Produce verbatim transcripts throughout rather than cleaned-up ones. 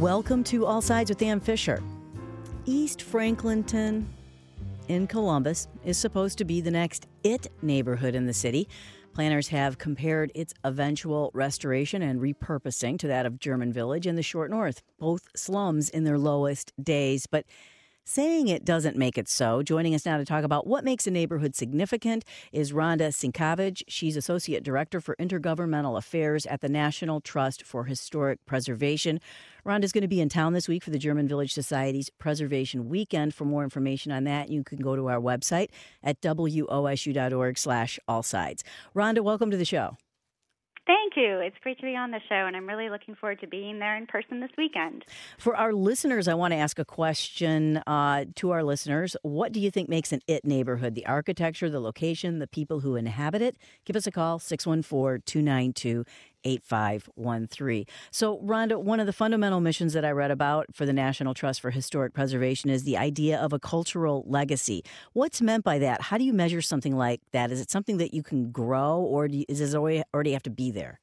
Welcome to All Sides with Dan Fisher. East Franklinton in Columbus is supposed to be the next it neighborhood in the city. Planners have compared its eventual restoration and repurposing to that of German Village in the Short North, both slums in their lowest days. But saying it doesn't make it so. Joining us now to talk about what makes a neighborhood significant is Rhonda Sienkiewicz. She's Associate Director for Intergovernmental Affairs at the National Trust for Historic Preservation. Rhonda's going to be in town this week for the German Village Society's Preservation Weekend. For more information on that, you can go to our website at W O S U dot org slash all sides. Rhonda, welcome to the show. Thank you. It's great to be on the show, and I'm really looking forward to being there in person this weekend. For our listeners, I want to ask a question uh, to our listeners. What do you think makes an it neighborhood? The architecture, the location, the people who inhabit it? Give us a call, six one four, two nine two, eight five one three. So, Rhonda, one of the fundamental missions that I read about for the National Trust for Historic Preservation is the idea of a cultural legacy. What's meant by that? How do you measure something like that? Is it something that you can grow, or do you, is it already, already have to be there?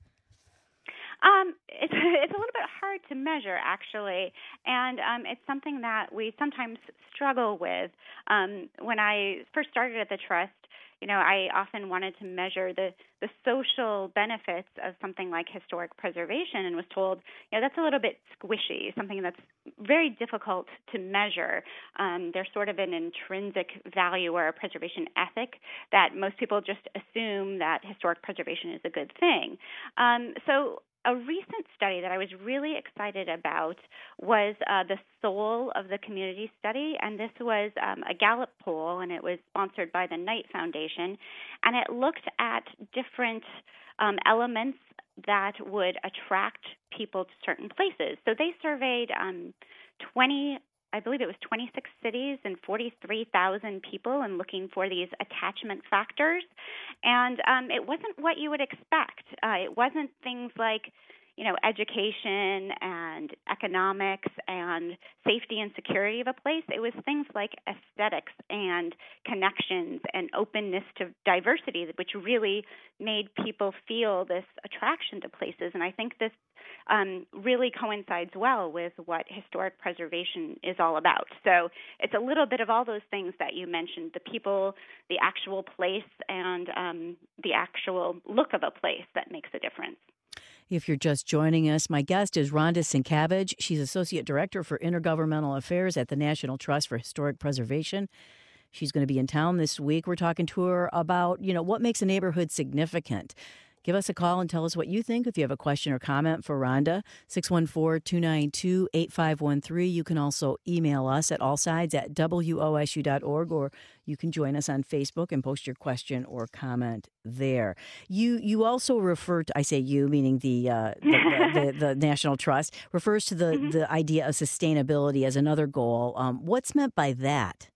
Um, it's, it's a little bit hard to measure, actually, and um, it's something that we sometimes struggle with. Um, when I first started at the Trust, you know, I often wanted to measure the, the social benefits of something like historic preservation and was told, you know, that's a little bit squishy, something that's very difficult to measure. Um, there's sort of an intrinsic value or a preservation ethic that most people just assume that historic preservation is a good thing. Um, so a recent study that I was really excited about was uh, the Soul of the Community study, and this was um, a Gallup poll, and it was sponsored by the Knight Foundation, and it looked at different um, elements that would attract people to certain places. So they surveyed um, twenty I believe it was twenty-six cities and forty-three thousand people and looking for these attachment factors. And um, it wasn't what you would expect. Uh, it wasn't things like, you know, education and economics and safety and security of a place. It was things like aesthetics and connections and openness to diversity, which really made people feel this attraction to places. And I think this um, really coincides well with what historic preservation is all about. So it's a little bit of all those things that you mentioned, the people, the actual place, and um, the actual look of a place that makes a difference. If you're just joining us, my guest is Rhonda Sienkiewicz. She's Associate Director for Intergovernmental Affairs at the National Trust for Historic Preservation. She's going to be in town this week. We're talking to her about, you know, what makes a neighborhood significant. Give us a call and tell us what you think. If you have a question or comment for Rhonda, six one four, two nine two, eight five one three. You can also email us at allsides at W O S U dot org, or you can join us on Facebook and post your question or comment there. You you also refer to, I say you, meaning the uh, the, the, the, the National Trust, refers to the, mm-hmm. the idea of sustainability as another goal. Um, what's meant by that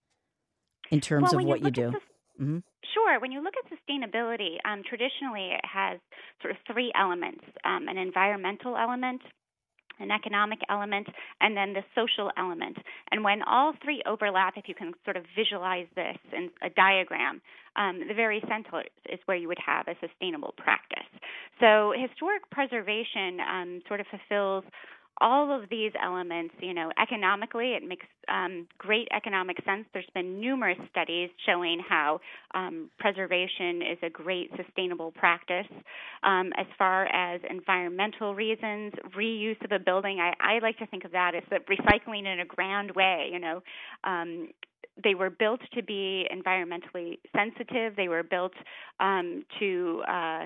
in terms well, of what you, you do? The, mm-hmm. Sure. When you look at sustainability, um, traditionally it has sort of three elements, um, an environmental element, an economic element, and then the social element. And when all three overlap, if you can sort of visualize this in a diagram, um, the very center is where you would have a sustainable practice. So historic preservation um, sort of fulfills all of these elements. You know, economically, it makes um, great economic sense. There's been numerous studies showing how um, preservation is a great sustainable practice. Um, as far as environmental reasons, reuse of a building, I, I like to think of that as the recycling in a grand way. You know, um, they were built to be environmentally sensitive. They were built um, to uh,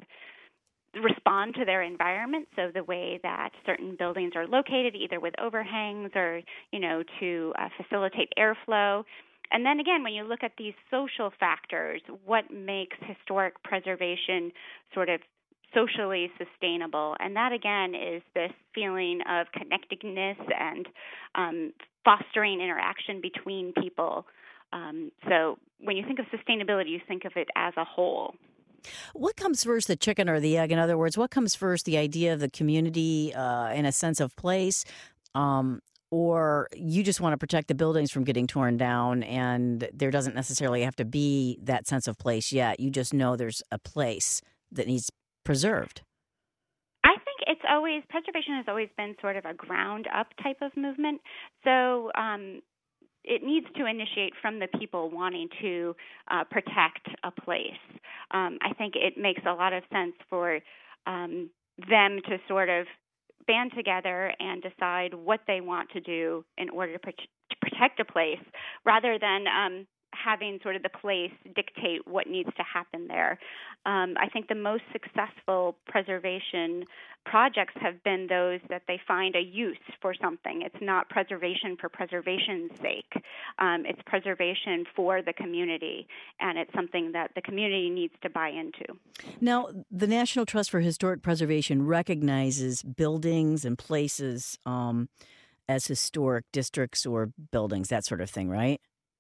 respond to their environment, so the way that certain buildings are located, either with overhangs or, you know, to uh, facilitate airflow. And then again, when you look at these social factors, what makes historic preservation sort of socially sustainable? And that, again, is this feeling of connectedness and um, fostering interaction between people. Um, so when you think of sustainability, you think of it as a whole. What comes first, the chicken or the egg? In other words, what comes first, the idea of the community uh, and a sense of place, um, or you just want to protect the buildings from getting torn down and there doesn't necessarily have to be that sense of place yet. You just know there's a place that needs preserved. I think it's always, preservation has always been sort of a ground up type of movement. So um, it needs to initiate from the people wanting to uh, protect a place. Um, I think it makes a lot of sense for um, them to sort of band together and decide what they want to do in order to, pro- to protect a place, rather than um, having sort of the place dictate what needs to happen there. Um, I think the most successful preservation projects have been those that they find a use for something. It's not preservation for preservation's sake. Um, it's preservation for the community, and it's something that the community needs to buy into. Now, the National Trust for Historic Preservation recognizes buildings and places um, as historic districts or buildings, that sort of thing, right?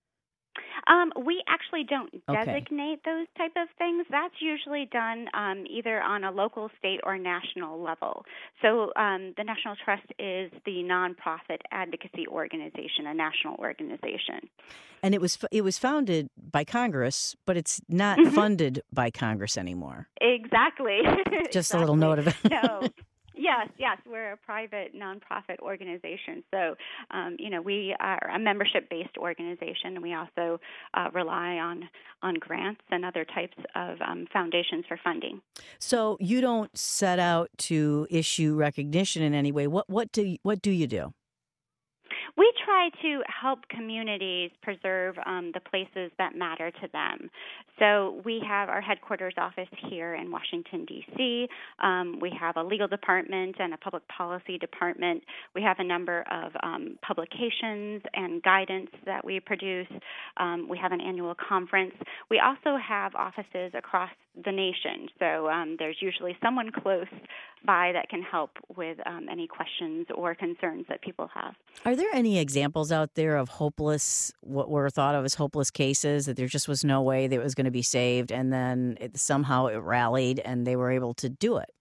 Um, we actually don't Okay. designate those type of things. That's usually done um, either on a local, state, or national level. So um, the National Trust is the nonprofit advocacy organization, a national organization. And it was it was founded by Congress, but it's not Mm-hmm. funded by Congress anymore. Exactly. Just exactly. a little note of it. No. Yes, yes, we're a private nonprofit organization. So, um, you know, we are a membership-based organization, and we also uh, rely on on grants and other types of um, foundations for funding. So you don't set out to issue recognition in any way. What what do you, what do you do? We try to help communities preserve um, the places that matter to them. So we have our headquarters office here in Washington, D C Um, we have a legal department and a public policy department. We have a number of um, publications and guidance that we produce. Um, we have an annual conference. We also have offices across the nation. So um, there's usually someone close by that can help with um, any questions or concerns that people have. Are there any examples out there of hopeless, what were thought of as hopeless cases, that there just was no way that it was going to be saved, and then it, somehow it rallied and they were able to do it?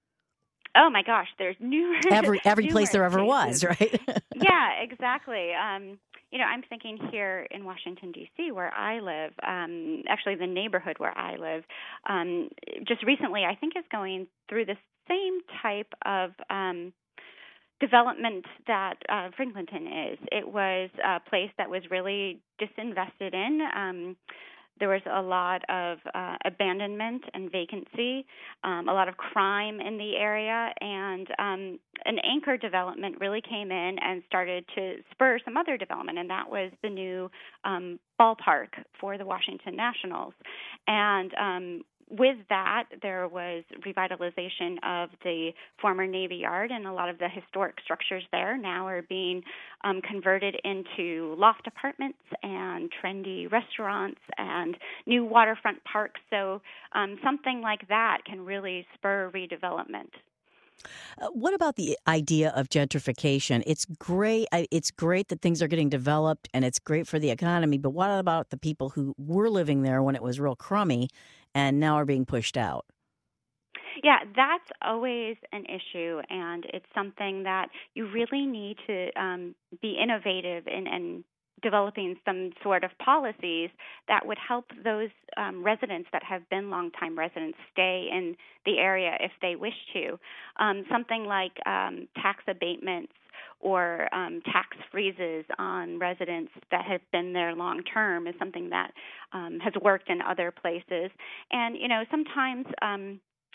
Oh my gosh, there's numerous every every place there ever cases. was, right? Yeah, exactly. Um, you know, I'm thinking here in Washington, D C, where I live, um, actually the neighborhood where I live, um, just recently I think is going through the same type of um, development that uh, Franklinton is. It was a place that was really disinvested in. Um, There was a lot of uh, abandonment and vacancy, um, a lot of crime in the area, and um, an anchor development really came in and started to spur some other development, and that was the new um, ballpark for the Washington Nationals. And um, with that, there was revitalization of the former Navy Yard, and a lot of the historic structures there now are being um, converted into loft apartments and trendy restaurants and new waterfront parks. So um, something like that can really spur redevelopment. Uh, what about the idea of gentrification? It's great. I- It's great that things are getting developed, and it's great for the economy. But what about the people who were living there when it was real crummy, and now are being pushed out? Yeah, that's always an issue, and it's something that you really need to um, be innovative in and developing some sort of policies that would help those um, residents that have been longtime residents stay in the area if they wish to. Um, something like um, tax abatements or um, tax freezes on residents that have been there long term is something that um, has worked in other places. And, you know, sometimes um,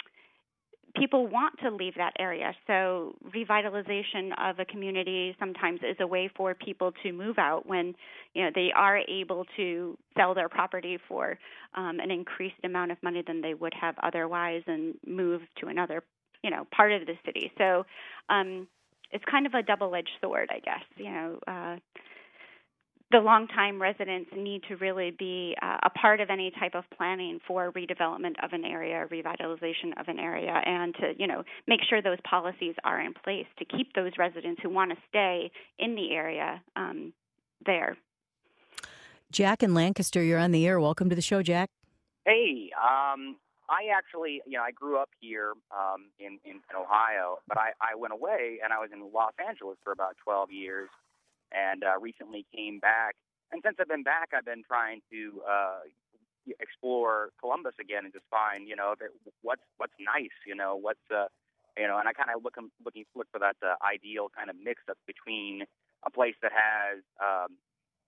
people want to leave that area, so revitalization of a community sometimes is a way for people to move out when, you know, they are able to sell their property for um, an increased amount of money than they would have otherwise and move to another, you know, part of the city. So um, it's kind of a double-edged sword, I guess. You know, uh, the longtime residents need to really be uh, a part of any type of planning for redevelopment of an area, revitalization of an area, and to, you know, make sure those policies are in place to keep those residents who want to stay in the area um, there. Jack in Lancaster, you're on the air. Welcome to the show, Jack. Hey, um, I actually, you know, I grew up here um, in, in, in Ohio, but I, I went away and I was in Los Angeles for about twelve years. And uh, recently came back. And since I've been back, I've been trying to uh, explore Columbus again and just find, you know, that what's what's nice, you know, what's uh, You know, and I kind of look looking look for that uh, ideal kind of mix up between a place that has, um,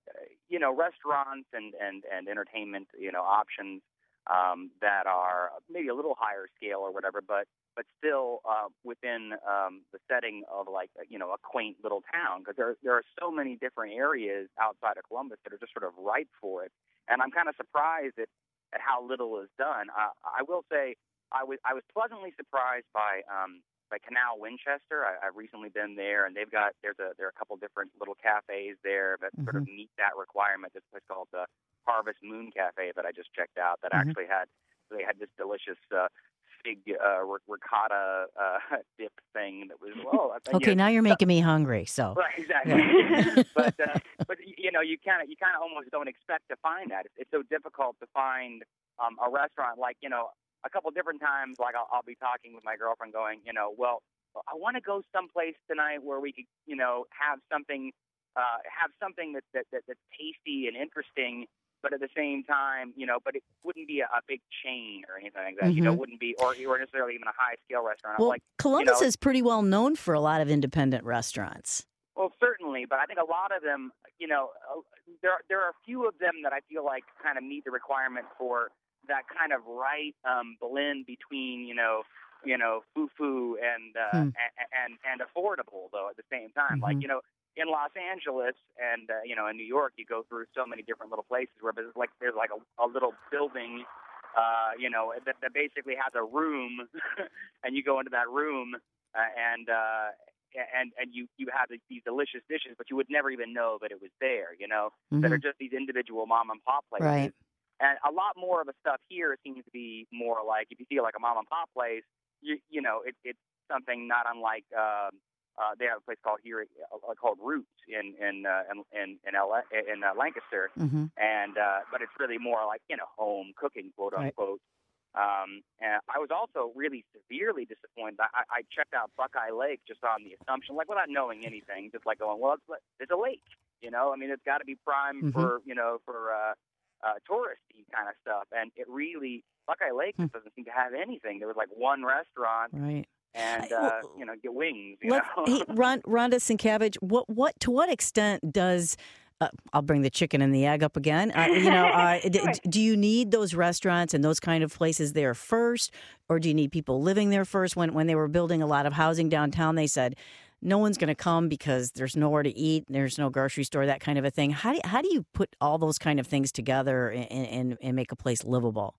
you know, restaurants and, and, and entertainment, you know, options um, that are maybe a little higher scale or whatever, but but still uh, within um, the setting of like, you know, a quaint little town, because there, there are so many different areas outside of Columbus that are just sort of ripe for it. And I'm kind of surprised at, at how little is done. Uh, I will say I was I was pleasantly surprised by um, by Canal Winchester. I, I've recently been there, and they've got there's a there are a couple different little cafes there that mm-hmm. sort of meet that requirement. This place called the Harvest Moon Cafe that I just checked out that mm-hmm. actually had they had this delicious uh, fig uh, ricotta uh, dip thing that was well. I think, okay, you know, now you're making me hungry. So right, exactly. Yeah. but uh, but you know, you kind of you kind of almost don't expect to find that. It's, it's so difficult to find um, a restaurant like you know. A couple different times, like I'll, I'll be talking with my girlfriend, going, you know, well, I want to go someplace tonight where we could, you know, have something, uh, have something that, that, that that's tasty and interesting, but at the same time, you know, but it wouldn't be a, a big chain or anything like that. Mm-hmm. You know, wouldn't be, or, or necessarily even a high scale restaurant. Well, like, Columbus you know, is pretty well known for a lot of independent restaurants. Well, certainly, but I think a lot of them, you know, uh, there there are a few of them that I feel like kind of meet the requirement for that kind of right um, blend between, you know, you know, foo-foo and, uh, hmm. and and and affordable, though, at the same time. Mm-hmm. Like, you know, in Los Angeles and, uh, you know, in New York, you go through so many different little places where there's like, there's like a, a little building, uh, you know, that, that basically has a room, and you go into that room uh, and, uh, and and you, you have these delicious dishes, but you would never even know that it was there, you know, mm-hmm. that are just these individual mom-and-pop places. Right. And a lot more of the stuff here seems to be more like, if you see like a mom and pop place, you you know, it, it's something not unlike, uh, uh, they have a place called here, uh, called Roots in in uh, in in, L A, in uh, Lancaster, mm-hmm. and uh, but it's really more like, you know, home cooking, quote unquote. Right. Um, and I was also really severely disappointed. I, I checked out Buckeye Lake just on the assumption, like without knowing anything, just like going, well, it's, it's a lake, you know. I mean, it's got to be prime mm-hmm. for you know for. Uh, Uh, touristy kind of stuff, and it really Buckeye Lake just doesn't seem to have anything. There was like one restaurant, right, and uh, you know, get wings. You Let, know? Hey, Ron, Rhonda Sienkiewicz, what, what, to what extent does uh, I'll bring the chicken and the egg up again? Uh, you know, uh, d- do you need those restaurants and those kind of places there first, or do you need people living there first? When when they were building a lot of housing downtown, they said, no one's going to come because there's nowhere to eat, there's no grocery store, that kind of a thing. How do you, how do you put all those kind of things together and, and, and make a place livable?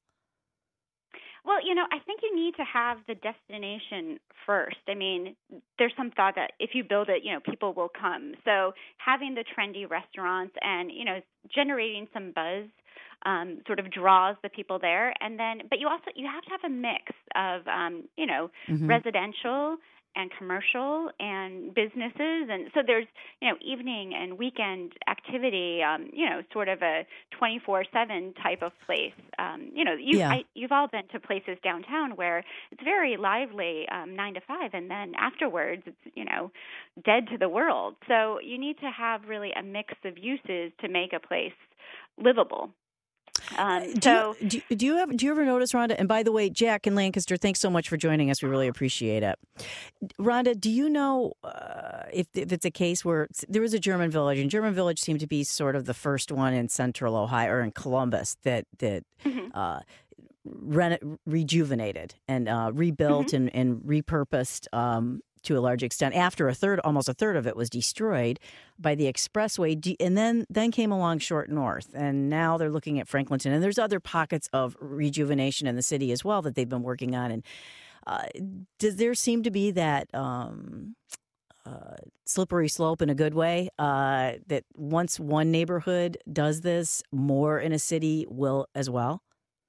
Well, you know, I think you need to have the destination first. I mean, there's some thought that if you build it, you know, people will come. So having the trendy restaurants and, you know, generating some buzz um, sort of draws the people there. And then, but you also, you have to have a mix of, um, you know, mm-hmm. residential and commercial and businesses. And so there's, you know, evening and weekend activity, um, you know, sort of a twenty-four seven type of place. Um, you know, you, yeah. I, you've all been to places downtown where it's very lively, um, nine to five, and then afterwards it's, you know, dead to the world. So you need to have really a mix of uses to make a place livable. Um, do, so, you, do, do you ever do you ever notice, Rhonda? And by the way, Jack in Lancaster, thanks so much for joining us. We really appreciate it. Rhonda, do you know uh, if if it's a case where there was a German village, and German village seemed to be sort of the first one in Central Ohio or in Columbus that that mm-hmm. uh, re- rejuvenated and uh, rebuilt mm-hmm. and, and repurposed. Um, to a large extent, after a third, almost a third of it was destroyed by the expressway. And then, then came along Short North, and now they're looking at Franklinton. And there's other pockets of rejuvenation in the city as well that they've been working on. And uh, does there seem to be that um, uh, slippery slope in a good way, uh, that once one neighborhood does this, more in a city will as well?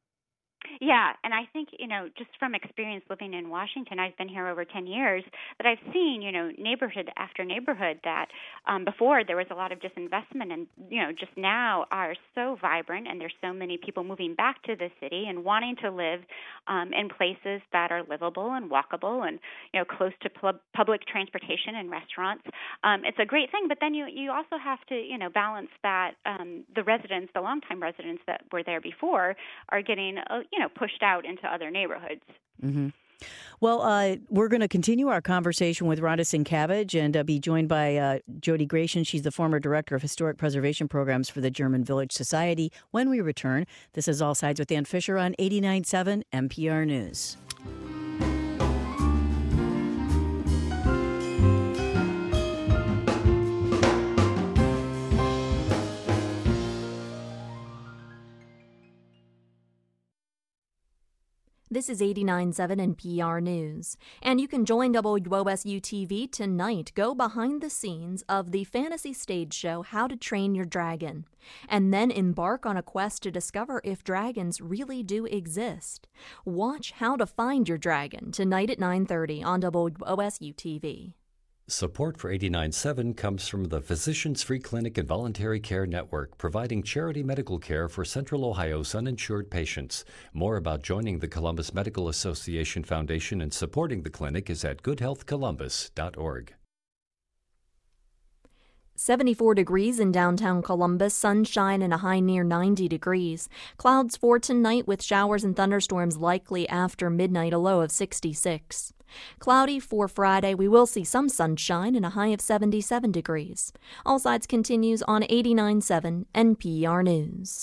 Yeah, and I think, you know, just from experience living in Washington, I've been here over ten years, that I've seen, you know, neighborhood after neighborhood that um, before there was a lot of disinvestment and, you know, just now are so vibrant, and there's so many people moving back to the city and wanting to live um, in places that are livable and walkable and, you know, close to pub- public transportation and restaurants. Um, it's a great thing, but then you, you also have to, you know, balance that um, the residents, the longtime residents that were there before are getting, uh, you know, pushed out into other neighborhoods. Mm-hmm. Well, uh, we're going to continue our conversation with Rhonda Sienkiewicz and uh, be joined by uh, Jody Gratian. She's the former director of historic preservation programs for the German Village Society. When we return, this is All Sides with Ann Fisher on eighty-nine point seven N P R News. This is eighty-nine point seven N P R News, and you can join W O S U T V tonight. Go behind the scenes of the fantasy stage show How to Train Your Dragon, and then embark on a quest to discover if dragons really do exist. Watch How to Find Your Dragon tonight at nine thirty on W O S U T V. Support for eighty-nine point seven comes from the Physicians Free Clinic and Voluntary Care Network, providing charity medical care for Central Ohio's uninsured patients. More about joining the Columbus Medical Association Foundation and supporting the clinic is at good health columbus dot org. seventy-four degrees in downtown Columbus, sunshine and a high near ninety degrees. Clouds for tonight with showers and thunderstorms likely after midnight, a low of sixty-six. Cloudy for Friday. We will see some sunshine and a high of seventy-seven degrees. All Sides continues on eighty-nine point seven N P R News.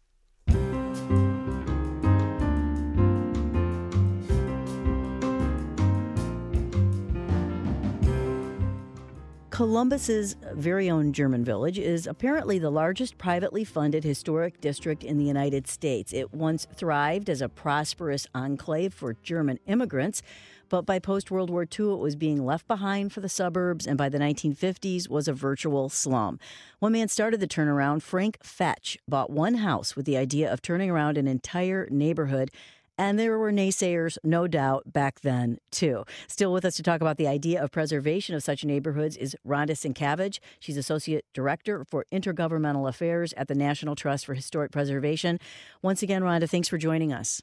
Columbus's very own German Village is apparently the largest privately funded historic district in the United States. It once thrived as a prosperous enclave for German immigrants, but by post-World War Two, it was being left behind for the suburbs, and by the nineteen fifties was a virtual slum. One man started the turnaround. Frank Fetch bought one house with the idea of turning around an entire neighborhood. And there were naysayers, no doubt, back then, too. Still with us to talk about the idea of preservation of such neighborhoods is Rhonda Sienkiewicz. She's Associate Director for Intergovernmental Affairs at the National Trust for Historic Preservation. Once again, Rhonda, thanks for joining us.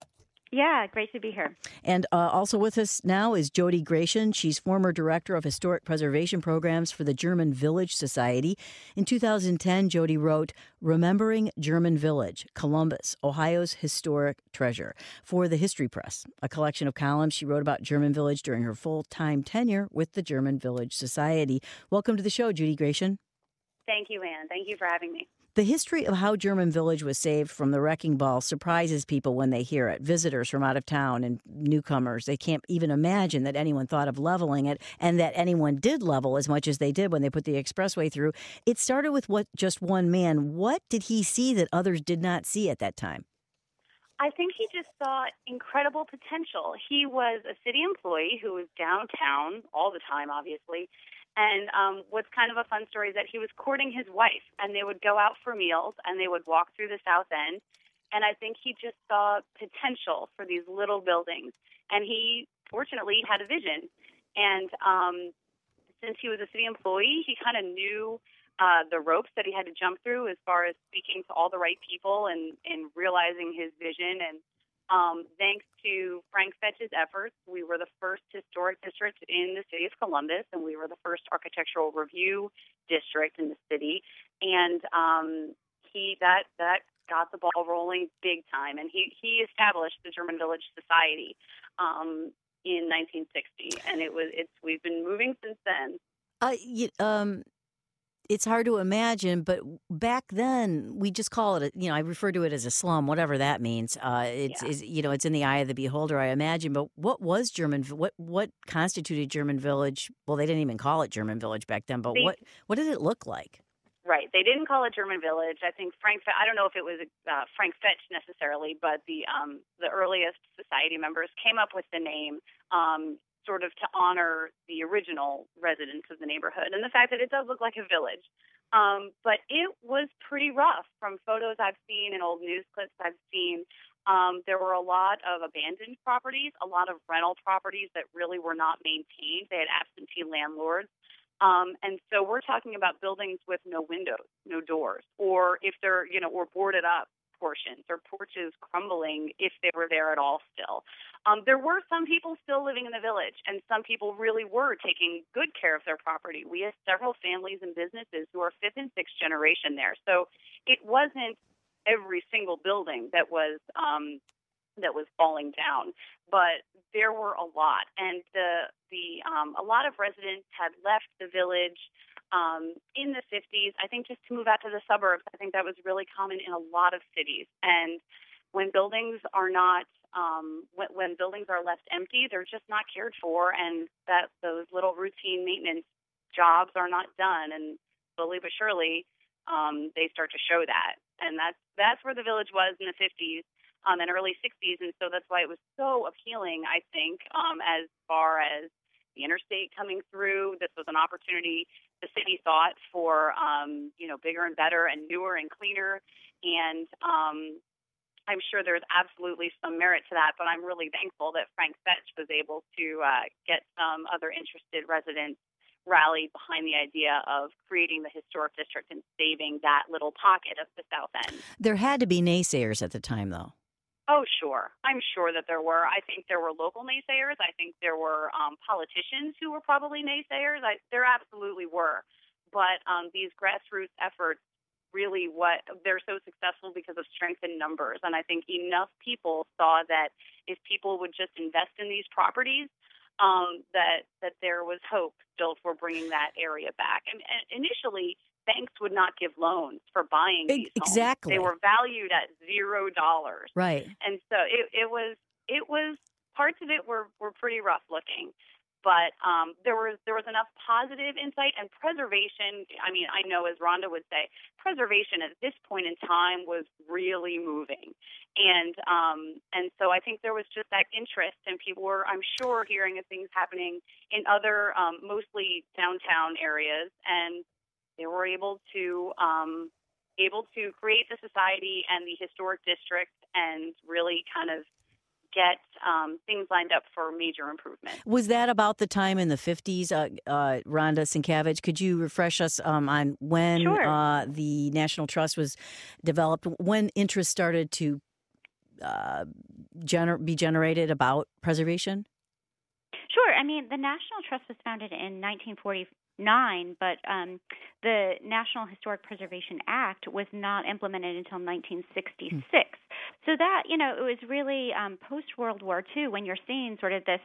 Yeah, great to be here. And uh, also with us now is Jody Gratian. She's former director of historic preservation programs for the German Village Society. In two thousand ten, Jody wrote Remembering German Village, Columbus, Ohio's Historic Treasure, for the History Press, a collection of columns she wrote about German Village during her full-time tenure with the German Village Society. Welcome to the show, Jody Gratian. Thank you, Ann. Thank you for having me. The history of how German Village was saved from the wrecking ball surprises people when they hear it. Visitors from out of town and newcomers, they can't even imagine that anyone thought of leveling it and that anyone did level as much as they did when they put the expressway through. It started with what just one man. What did he see that others did not see at that time? I think he just saw incredible potential. He was a city employee who was downtown all the time, obviously. And um, what's kind of a fun story is that he was courting his wife, and they would go out for meals, and they would walk through the South End. And I think he just saw potential for these little buildings. And he, fortunately, had a vision. And um, since he was a city employee, he kind of knew uh, the ropes that he had to jump through as far as speaking to all the right people and, and realizing his vision. And Um, thanks to Frank Fetch's efforts, we were the first historic district in the city of Columbus, and we were the first architectural review district in the city. And um, he that that got the ball rolling big time. And he, he established the German Village Society um, in nineteen sixty, and it was it's we've been moving since then. Uh, you, um. It's hard to imagine, but back then we just call it, a, you know, I refer to it as a slum, whatever that means. Uh, it's, Yeah. is, you know, it's in the eye of the beholder, I imagine. But what was German? What what constituted German Village? Well, they didn't even call it German Village back then. But They- what what did it look like? Right. They didn't call it German Village. I think Frank. Fe- I don't know if it was uh, Frank Fetch necessarily, but the um, the earliest society members came up with the name, um, sort of to honor the original residents of the neighborhood and the fact that it does look like a village. Um, but it was pretty rough from photos I've seen and old news clips I've seen. Um, there were a lot of abandoned properties, a lot of rental properties that really were not maintained. They had absentee landlords. Um, and so we're talking about buildings with no windows, no doors, or if they're, you know, or boarded up portions or porches crumbling if they were there at all still. Um, there were some people still living in the village, and some people really were taking good care of their property. We have several families and businesses who are fifth and sixth generation there. So it wasn't every single building that was um, that was falling down, but there were a lot, and the the um, a lot of residents had left the village um, in the fifties. I think just to move out to the suburbs. I think that was really common in a lot of cities. And when buildings are not um, when, when buildings are left empty, they're just not cared for, and that those little routine maintenance jobs are not done. And slowly but surely, um, they start to show that, and that's that's where the village was in the fifties. Um, and early sixties, and so that's why it was so appealing, I think, um, as far as the interstate coming through. This was an opportunity the city thought for, um, you know, bigger and better and newer and cleaner, and um, I'm sure there's absolutely some merit to that, but I'm really thankful that Frank Fetch was able to uh, get some other interested residents rallied behind the idea of creating the historic district and saving that little pocket of the South End. There had to be naysayers at the time, though. Oh, sure. I'm sure that there were. I think there were local naysayers. I think there were um, politicians who were probably naysayers. I, there absolutely were. But um, these grassroots efforts really what they're so successful because of strength in numbers. And I think enough people saw that if people would just invest in these properties, um, that that there was hope still for bringing that area back. And, and initially, banks would not give loans for buying these homes. Exactly. They were valued at zero dollars. Right. And so it, it was it was parts of it were, were pretty rough looking. But um, there was there was enough positive insight and preservation. I mean, I know, as Rhonda would say, preservation at this point in time was really moving, and um, and so I think there was just that interest, and people were, I'm sure, hearing of things happening in other, um, mostly downtown areas, and they were able to um, able to create the society and the historic district, and really kind of get um, things lined up for major improvement. Was that about the time in the fifties, uh, uh, Rhonda Sienkiewicz? Could you refresh us um, on when Sure. uh, the National Trust was developed, when interest started to uh, gener- be generated about preservation? Sure. I mean, the National Trust was founded in nineteen forty-nine, but um, the National Historic Preservation Act was not implemented until nineteen sixty-six. Hmm. So that, you know, it was really um, post-World War Two when you're seeing sort of this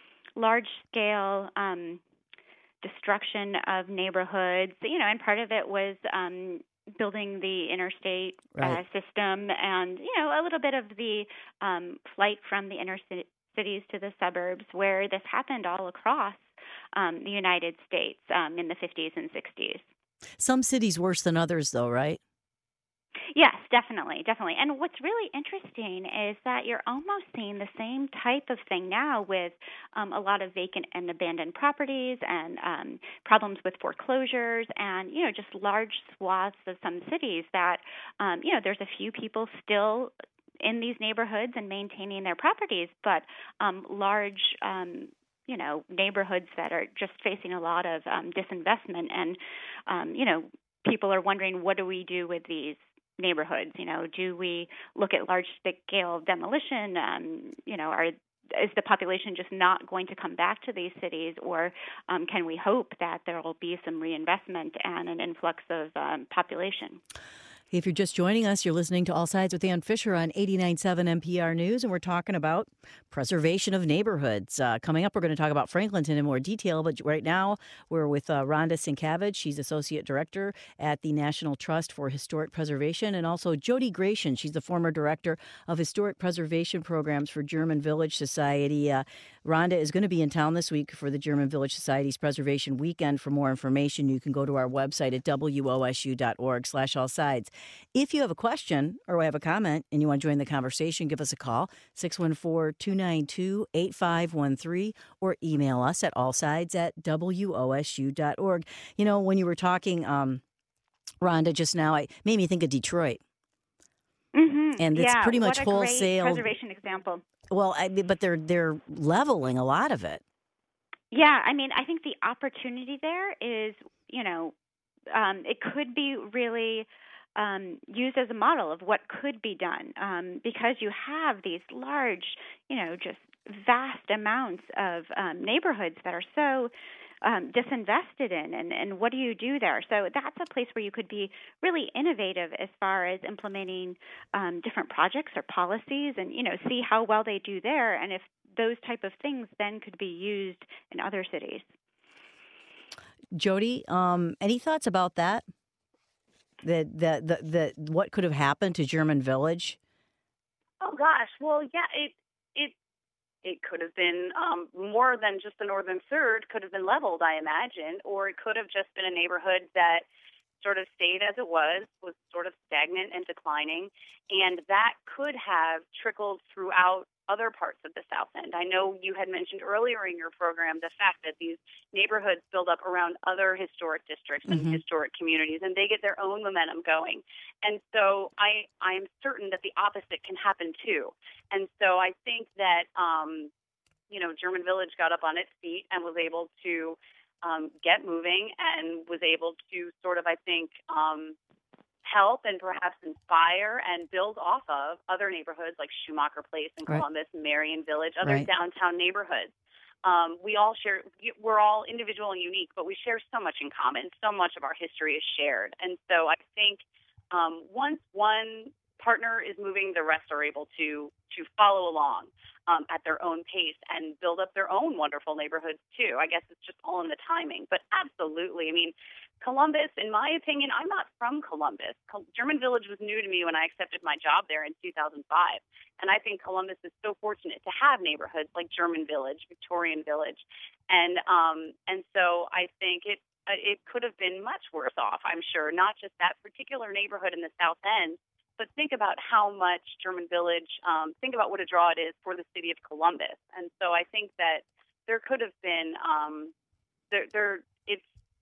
large-scale um, destruction of neighborhoods, you know, and part of it was um, building the interstate right. uh, system and, you know, a little bit of the um, flight from the inner ci- cities to the suburbs, where this happened all across um, the United States um, in the fifties and sixties. Some cities worse than others, though, right? Yes, definitely, definitely. And what's really interesting is that you're almost seeing the same type of thing now with um, a lot of vacant and abandoned properties and um, problems with foreclosures and, you know, just large swaths of some cities that, um, you know, there's a few people still in these neighborhoods and maintaining their properties, but um, large um you know, neighborhoods that are just facing a lot of um, disinvestment. And, um, you know, people are wondering, what do we do with these neighborhoods? You know, do we look at large-scale demolition? Um, you know, are is the population just not going to come back to these cities, or um, can we hope that there will be some reinvestment and an influx of um, population? If you're just joining us, you're listening to All Sides with Ann Fisher on eighty-nine point seven N P R News, and we're talking about preservation of neighborhoods. Uh, coming up, we're going to talk about Franklinton in more detail, but right now we're with uh, Rhonda Sienkiewicz. She's Associate Director at the National Trust for Historic Preservation, and also Jody Gratian. She's the former Director of Historic Preservation Programs for German Village Society. Uh, Rhonda is going to be in town this week for the German Village Society's Preservation Weekend. For more information, you can go to our website at W O S U dot org slash all sides. If you have a question or have a comment and you want to join the conversation, give us a call, six one four, two nine two, eight five one three, or email us at allsides at W O S U dot org. You know, when you were talking, um, Rhonda, just now, it made me think of Detroit. Mm-hmm. And it's yeah, pretty much what a wholesale. Great preservation example. Well, I, but they're they're leveling a lot of it. Yeah, I mean, I think the opportunity there is, you know, um, it could be really um, used as a model of what could be done um, because you have these large, you know, just vast amounts of um, neighborhoods that are so um, disinvested in, and, and what do you do there? So that's a place where you could be really innovative as far as implementing um, different projects or policies, and you know, see how well they do there, and if those type of things then could be used in other cities. Jody, um, any thoughts about that? The, the the the what could have happened to German Village? Oh gosh, well, yeah, it it it could have been um, more than just the northern third. Could have been leveled, I imagine, or it could have just been a neighborhood that sort of stayed as it was, was sort of stagnant and declining, and that could have trickled throughout other parts of the South End. I know you had mentioned earlier in your program the fact that these neighborhoods build up around other historic districts and mm-hmm. historic communities, and they get their own momentum going. And so I, I'm certain that the opposite can happen too. And so I think that, um, you know, German Village got up on its feet and was able to um, get moving and was able to sort of, I think, um, help and perhaps inspire and build off of other neighborhoods like Schumacher Place in Columbus, right. Marion Village, other right. downtown neighborhoods. Um, we all share, we're all individual and unique, but we share so much in common. So much of our history is shared. And so I think um, once one partner is moving, the rest are able to to follow along um, at their own pace and build up their own wonderful neighborhoods too. I guess it's just all in the timing. But absolutely, I mean, Columbus, in my opinion, I'm not from Columbus. German Village was new to me when I accepted my job there in two thousand five. And I think Columbus is so fortunate to have neighborhoods like German Village, Victorian Village. And um, and so I think it it could have been much worse off, I'm sure, not just that particular neighborhood in the South End, but think about how much German Village, um, think about what a draw it is for the city of Columbus. And so I think that there could have been, um, there, there, it's,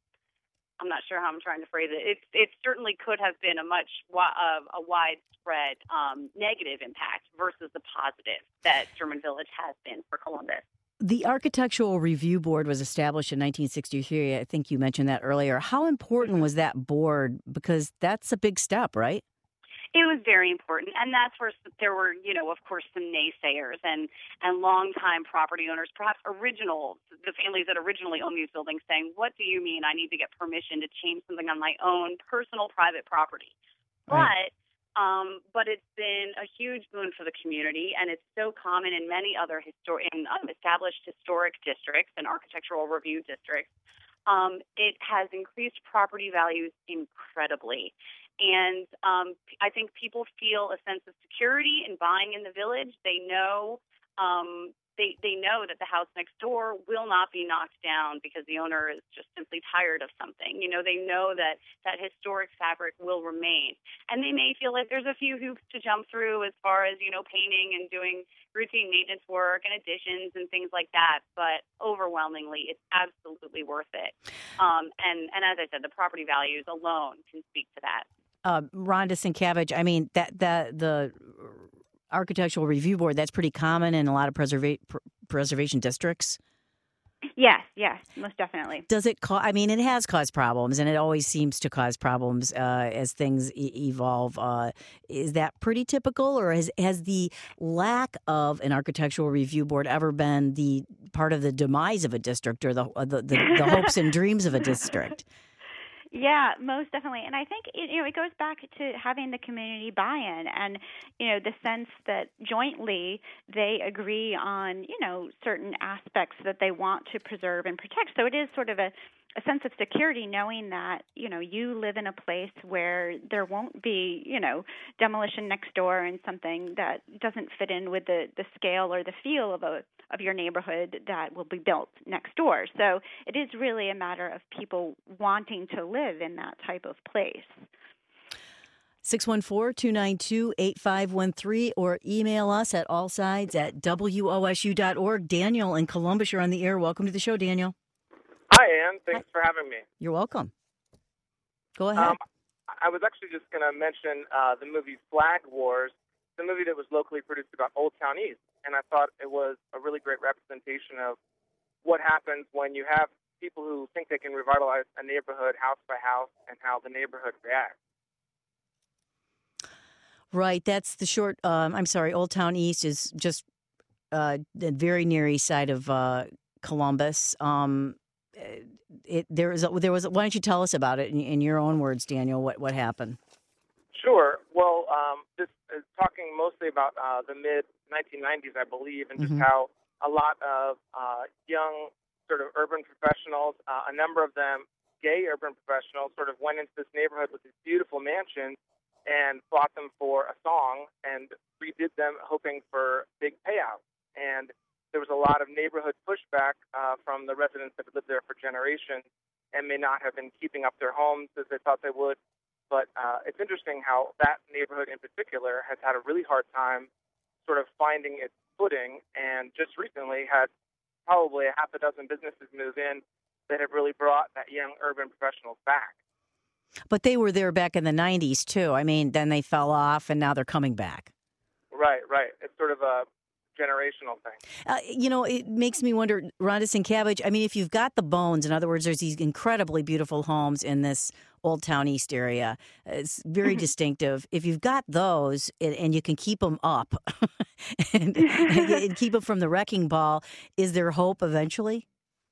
I'm not sure how I'm trying to phrase it. It, it certainly could have been a much uh, a widespread um, negative impact versus the positive that German Village has been for Columbus. The Architectural Review Board was established in nineteen sixty-three. I think you mentioned that earlier. How important was that board? Because that's a big step, right? It was very important, and that's where there were, you know, of course, some naysayers and, and longtime property owners, perhaps original, the families that originally owned these buildings saying, what do you mean I need to get permission to change something on my own personal private property? Right. But um, but it's been a huge boon for the community, and it's so common in many other histor- in, um, established historic districts and architectural review districts. Um, it has increased property values incredibly. And um, I think people feel a sense of security in buying in the village. They know um, they they know that the house next door will not be knocked down because the owner is just simply tired of something. You know, they know that that historic fabric will remain. And they may feel like there's a few hoops to jump through as far as, you know, painting and doing routine maintenance work and additions and things like that. But overwhelmingly, it's absolutely worth it. Um, and, and as I said, the property values alone can speak to that. Uh, Rhonda Sienkiewicz, I mean, that that the Architectural Review Board, that's pretty common in a lot of preserva- pr- preservation districts. Yes, yes, most definitely. Does it cause, I mean, it has caused problems, and it always seems to cause problems uh, as things e- evolve. Uh, is that pretty typical, or has, has the lack of an Architectural Review Board ever been the part of the demise of a district or the the, the, the hopes and dreams of a district? Yeah, most definitely. And I think, you know, it goes back to having the community buy-in and, you know, the sense that jointly they agree on, you know, certain aspects that they want to preserve and protect. So it is sort of a, a sense of security knowing that, you know, you live in a place where there won't be, you know, demolition next door and something that doesn't fit in with the, the scale or the feel of a of your neighborhood that will be built next door. So it is really a matter of people wanting to live in that type of place. six one four, two nine two, eight five one three or email us at allsides at W O S U dot org. Daniel in Columbus, you're on the air. Welcome to the show, Daniel. Hi, Ann. Thanks Hi. for having me. You're welcome. Go ahead. Um, I was actually just going to mention uh, the movie Flag Wars, the movie that was locally produced about Old Town East. And I thought it was a really great representation of what happens when you have people who think they can revitalize a neighborhood house by house and how the neighborhood reacts. Right. That's the short, um, I'm sorry, Old Town East is just uh, the very near east side of uh, Columbus. Um, it there was a, there was. Why don't you tell us about it in, in your own words, Daniel? What what happened? Sure. Well, um, this is talking mostly about uh, the mid nineteen nineties, I believe, and just Mm-hmm. how a lot of uh, young sort of urban professionals, uh, a number of them gay urban professionals, sort of went into this neighborhood with these beautiful mansions and bought them for a song and redid them hoping for big payouts. And there was a lot of neighborhood pushback uh, from the residents that had lived there for generations and may not have been keeping up their homes as they thought they would. But uh, it's interesting how that neighborhood in particular has had a really hard time sort of finding its footing, and just recently had probably a half a dozen businesses move in that have really brought that young urban professionals back. But they were there back in the nineties, too. I mean, then they fell off, and now they're coming back. Right, right. It's sort of a generational thing. Uh, you know, it makes me wonder, Rhonda Sienkiewicz, I mean, if you've got the bones, in other words, there's these incredibly beautiful homes in this Old Town East area. It's very distinctive. If you've got those and, and you can keep them up and, and keep them from the wrecking ball, is there hope eventually?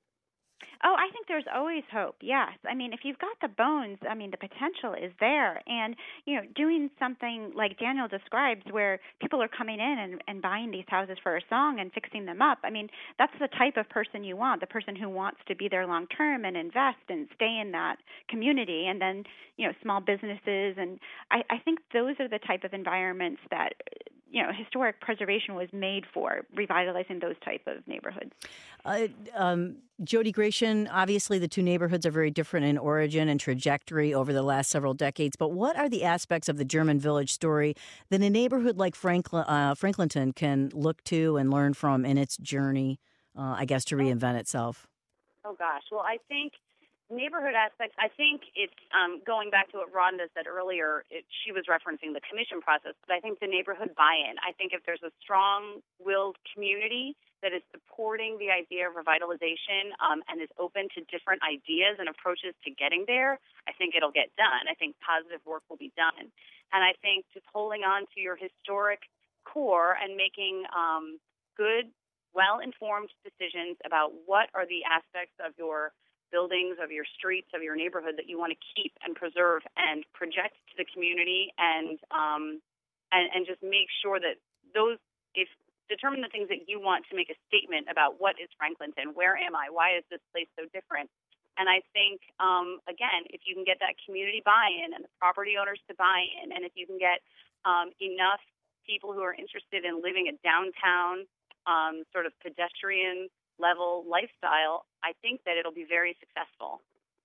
Oh, I think there's always hope. Yes. I mean, if you've got the bones, I mean, the potential is there. And, you know, doing something like Daniel describes where people are coming in and, and buying these houses for a song and fixing them up. I mean, that's the type of person you want, the person who wants to be there long term and invest and stay in that community. And then, you know, small businesses. And I, I think those are the type of environments that, you know, historic preservation was made for, revitalizing those type of neighborhoods. Uh, um, Jody Gratian, obviously the two neighborhoods are very different in origin and trajectory over the last several decades, but what are the aspects of the German Village story that a neighborhood like Franklin, uh, Franklinton can look to and learn from in its journey, uh, I guess, to reinvent itself? Oh, gosh. Well, I think neighborhood aspects, I think it's um, going back to what Rhonda said earlier, it, she was referencing the commission process, but I think the neighborhood buy-in. I think if there's a strong-willed community that is supporting the idea of revitalization um, and is open to different ideas and approaches to getting there, I think it'll get done. I think positive work will be done. And I think just holding on to your historic core and making um, good, well-informed decisions about what are the aspects of your buildings, of your streets, of your neighborhood that you want to keep and preserve and project to the community, and um, and, and just make sure that those, if determine the things that you want to make a statement about what is Franklinton, where am I, why is this place so different. And I think, um, again, if you can get that community buy-in and the property owners to buy in, and if you can get um, enough people who are interested in living a downtown um, sort of pedestrian level lifestyle, I think that it'll be very successful.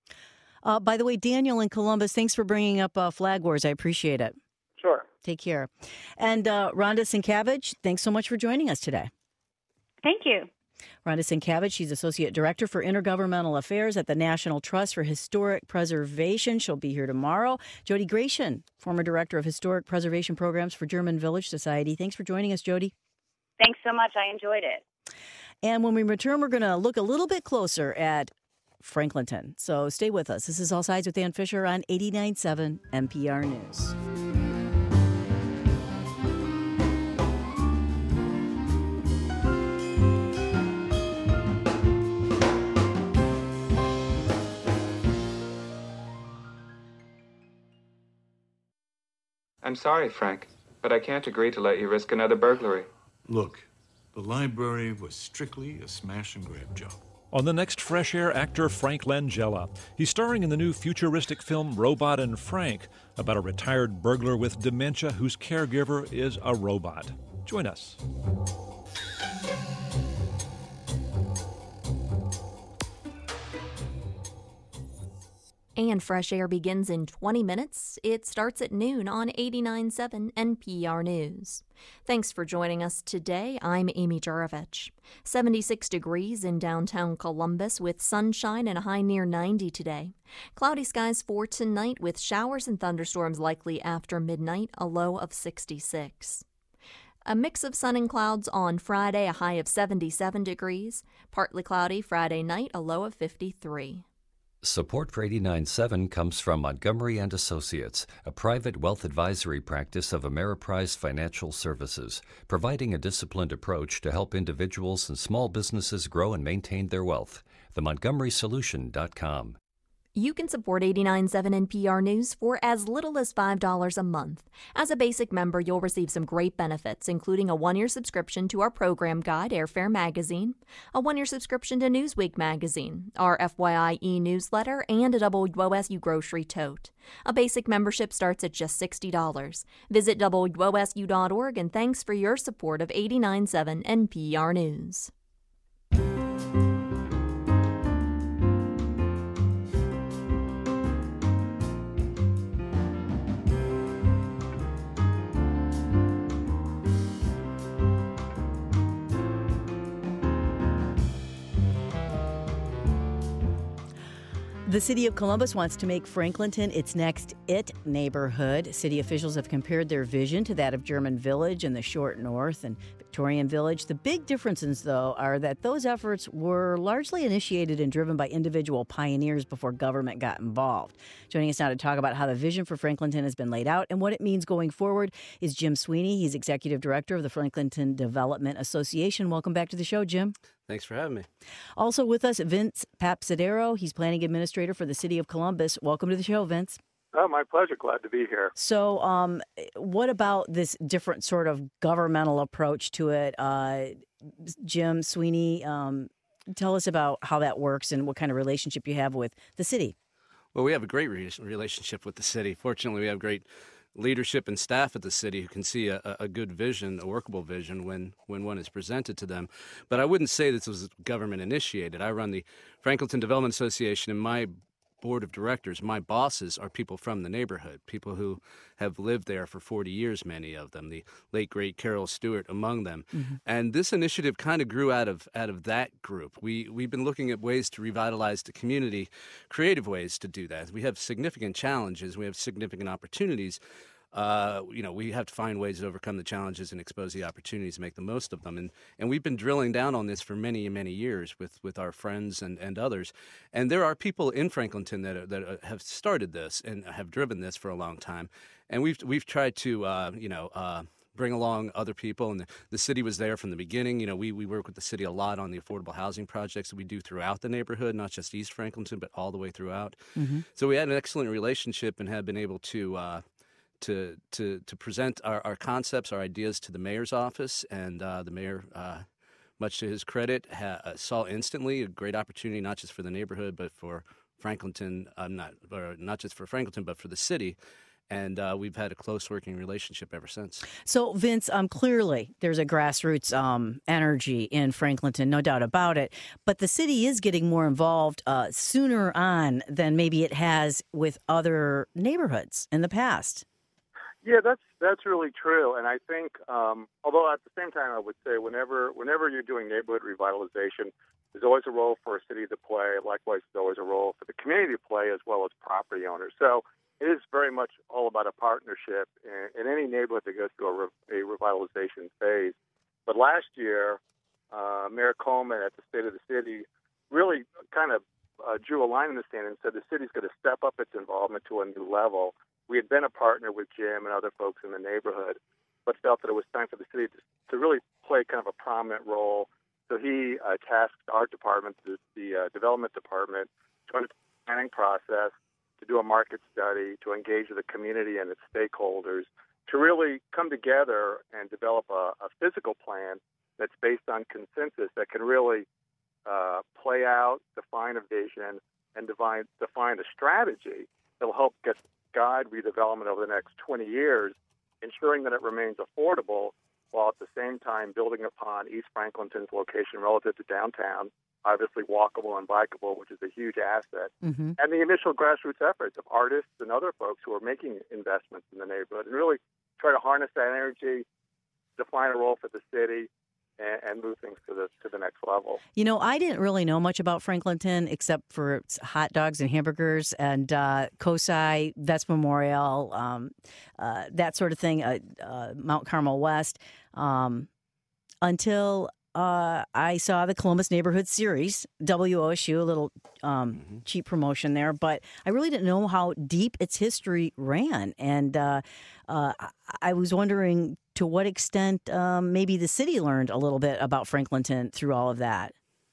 Uh, by the way, Daniel in Columbus, thanks for bringing up uh, Flag Wars. I appreciate it. Sure. Take care. And uh, Rhonda Sienkiewicz, thanks so much for joining us today. Thank you. Rhonda Sienkiewicz, she's Associate Director for Intergovernmental Affairs at the National Trust for Historic Preservation. She'll be here tomorrow. Jody Gratian, former Director of Historic Preservation Programs for German Village Society. Thanks for joining us, Jody. Thanks so much. I enjoyed it. And when we return, we're going to look a little bit closer at Franklinton. So stay with us. This is All Sides with Ann Fisher on eighty-nine point seven N P R News. I'm sorry, Frank, but I can't agree to let you risk another burglary. Look, the library was strictly a smash and grab job. On the next Fresh Air, actor Frank Langella. He's starring in the new futuristic film Robot and Frank, about a retired burglar with dementia whose caregiver is a robot. Join us. And Fresh Air begins in twenty minutes. It starts at noon on eighty-nine point seven N P R News. Thanks for joining us today. I'm Amy Jurovich. seventy-six degrees in downtown Columbus with sunshine and a high near ninety today. Cloudy skies for tonight with showers and thunderstorms likely after midnight, a low of sixty-six. A mix of sun and clouds on Friday, a high of seventy-seven degrees. Partly cloudy Friday night, a low of fifty-three. Support for eighty-nine point seven comes from Montgomery and Associates, a private wealth advisory practice of Ameriprise Financial Services, providing a disciplined approach to help individuals and small businesses grow and maintain their wealth. the montgomery solution dot com. You can support eighty-nine point seven N P R News for as little as five dollars a month. As a basic member, you'll receive some great benefits, including a one-year subscription to our program guide, Airfare Magazine, a one-year subscription to Newsweek Magazine, our F Y I e-newsletter, and a W O S U grocery tote. A basic membership starts at just sixty dollars. Visit W O S U dot org, and thanks for your support of eighty-nine point seven N P R News. The city of Columbus wants to make Franklinton its next IT neighborhood. City officials have compared their vision to that of German Village in the Short North and Victorian Village. The big differences, though, are that those efforts were largely initiated and driven by individual pioneers before government got involved. Joining us now to talk about how the vision for Franklinton has been laid out and what it means going forward is Jim Sweeney. He's executive director of the Franklinton Development Association. Welcome back to the show, Jim. Thanks for having me. Also with us, Vince Papsadero. He's planning administrator for the city of Columbus. Welcome to the show, Vince. Oh, my pleasure. Glad to be here. So um, what about this different sort of governmental approach to it? Uh, Jim Sweeney, um, tell us about how that works and what kind of relationship you have with the city. Well, we have a great re- relationship with the city. Fortunately, we have great leadership and staff at the city who can see a, a good vision, a workable vision when, when one is presented to them. But I wouldn't say this was government initiated. I run the Franklinton Development Association, and my board of directors, my bosses are people from the neighborhood, people who have lived there for forty years, many of them, the late, great Carol Stewart among them. Mm-hmm. And this initiative kind of grew out of out of that group. We, we've been looking at ways to revitalize the community, creative ways to do that. We have significant challenges. We have significant opportunities. Uh, you know, we have to find ways to overcome the challenges and expose the opportunities and make the most of them. And and we've been drilling down on this for many, many years with, with our friends and, and others. And there are people in Franklinton that are, that have started this and have driven this for a long time. And we've we've tried to, uh, you know, uh, bring along other people. And the, the city was there from the beginning. You know, we, we work with the city a lot on the affordable housing projects that we do throughout the neighborhood, not just East Franklinton, but all the way throughout. Mm-hmm. So we had an excellent relationship and have been able to uh, to to to present our, our concepts, our ideas to the mayor's office, and uh, the mayor, uh, much to his credit, ha- saw instantly a great opportunity not just for the neighborhood but for Franklinton, uh, not or not just for Franklinton but for the city. And uh, we've had a close working relationship ever since. So, Vince, um, clearly there's a grassroots um, energy in Franklinton, no doubt about it. But the city is getting more involved uh, sooner on than maybe it has with other neighborhoods in the past. Yeah, that's that's really true. And I think, um, although at the same time, I would say whenever whenever you're doing neighborhood revitalization, there's always a role for a city to play. Likewise, there's always a role for the community to play as well as property owners. So it is very much all about a partnership in, in any neighborhood that goes through a, re, a revitalization phase. But last year, uh, Mayor Coleman at the State of the City really kind of uh, drew a line in the sand and said the city's going to step up its involvement to a new level. We had been a partner with Jim and other folks in the neighborhood, but felt that it was time for the city to, to really play kind of a prominent role. So he uh, tasked our department, the, the uh, development department, to undertake the planning process, to do a market study, to engage with the community and its stakeholders, to really come together and develop a, a physical plan that's based on consensus that can really uh, play out, define a vision, and define, define a strategy that will help get guide redevelopment over the next twenty years, ensuring that it remains affordable while at the same time building upon East Franklinton's location relative to downtown, obviously walkable and bikeable, which is a huge asset, mm-hmm. and the initial grassroots efforts of artists and other folks who are making investments in the neighborhood, and really try to harness that energy, define a role for the city, and, and move things to the to the next level. You know, I didn't really know much about Franklinton except for hot dogs and hamburgers and uh, COSI, Vets Memorial, um, uh, that sort of thing, uh, uh, Mount Carmel West, um, until uh, I saw the Columbus Neighborhood Series, W O S U, a little um, mm-hmm. cheap promotion there, but I really didn't know how deep its history ran. And uh, uh, I was wondering to what extent um, maybe the city learned a little bit about Franklinton through all of that.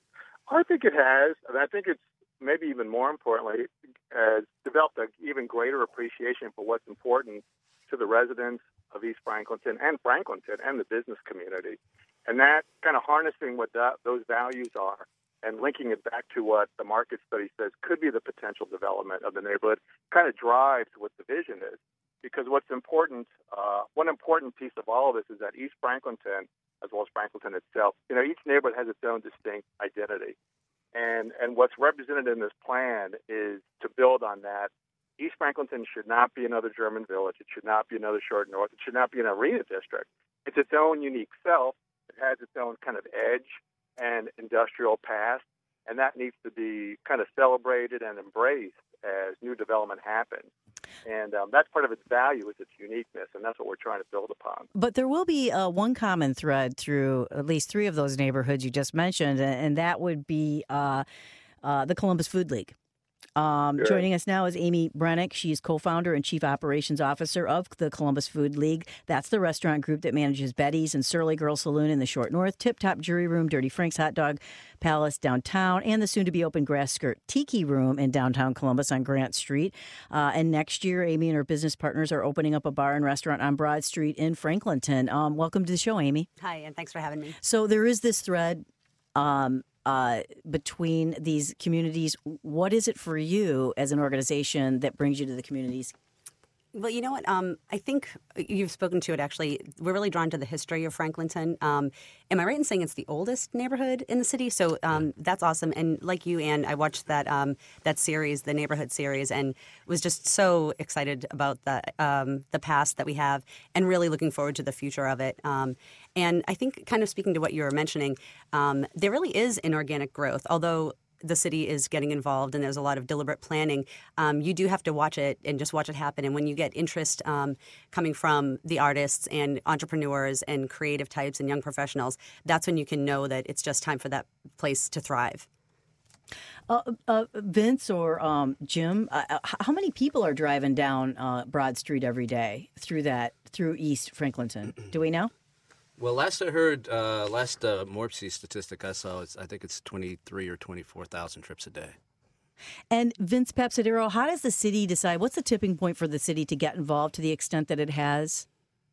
I think it has, and I think it's maybe even more importantly, has developed an even greater appreciation for what's important to the residents of East Franklinton and Franklinton and the business community. And that kind of harnessing what that, those values are and linking it back to what the market study says could be the potential development of the neighborhood kind of drives what the vision is. Because what's important, uh, one important piece of all of this is that East Franklinton, as well as Franklinton itself, you know, each neighborhood has its own distinct identity. And and what's represented in this plan is to build on that. East Franklinton should not be another German village. It should not be another Short North. It should not be an arena district. It's its own unique self. It has its own kind of edge and industrial past, and that needs to be kind of celebrated and embraced as new development happens. And um, that's part of its value is its uniqueness, and that's what we're trying to build upon. But there will be uh, one common thread through at least three of those neighborhoods you just mentioned, and that would be uh, uh, the Columbus Food League. Um, Sure. Joining us now is Amy Brennick. She's co-founder and chief operations officer of the Columbus Food League. That's the restaurant group that manages Betty's and Surly Girl Saloon in the Short North, Tip Top Jury Room, Dirty Frank's Hot Dog Palace downtown, and the soon-to-be-open Grass Skirt Tiki Room in downtown Columbus on Grant Street. Uh, and next year, Amy and her business partners are opening up a bar and restaurant on Broad Street in Franklinton. Um, welcome to the show, Amy. Hi, and thanks for having me. So there is this thread um, uh, between these communities. What is it for you as an organization that brings you to the communities? Well, you know what? Um, I think you've spoken to it, actually. We're really drawn to the history of Franklinton. Um, am I right in saying it's the oldest neighborhood in the city? So um, that's awesome. And like you, Ann, I watched that um, that series, the neighborhood series, and was just so excited about the um, the past that we have and really looking forward to the future of it. Um, and I think kind of speaking to what you were mentioning, um, there really is inorganic growth, although the city is getting involved and there's a lot of deliberate planning. Um, you do have to watch it and just watch it happen. And when you get interest um, coming from the artists and entrepreneurs and creative types and young professionals, that's when you can know that it's just time for that place to thrive. Uh, uh, Vince or um, Jim, uh, how many people are driving down uh, Broad Street every day through that, through East Franklinton? Do we know? Well, last I heard, uh, last uh, Morpsey statistic I saw, is I think it's twenty-three or twenty-four thousand trips a day. And Vince Papsadero, how does the city decide? What's the tipping point for the city to get involved to the extent that it has?